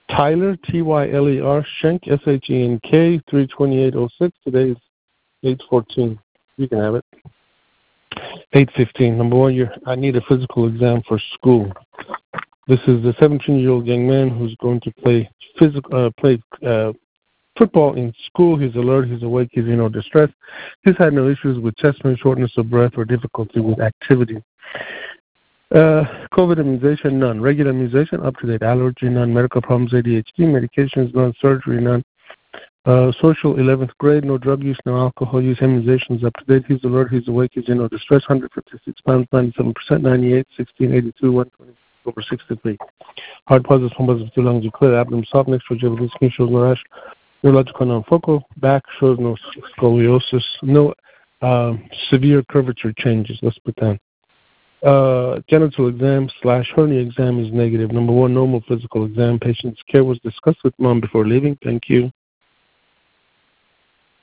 Tyler, Tyler, Schenk, Shenk, 32806. Today is 814. You can have it. 815. Number one, I need a physical exam for school. This is a 17-year-old young man who's going to play football in school. He's alert, he's awake, he's in no distress. He's had no issues with chest pain, shortness of breath, or difficulty with activity. COVID immunization, none. Regular immunization, up-to-date. Allergy, none. Medical problems, ADHD. Medications, none. Surgery, none. Social, 11th grade. No drug use, no alcohol use. Immunizations, up-to-date. He's alert, he's awake, he's in no distress. 156 pounds, 97%, 98, 16, 82, 120, over 63. Hard pauses, pump pauses, two lungs are clear. Abdomen soft, next to Javelin skin shows no rash. Neurological non-focal. Back shows no scoliosis. No severe curvature changes. Let's pretend. Genital exam / hernia exam is negative. Number one, normal physical exam. Patient's care was discussed with mom before leaving. Thank you.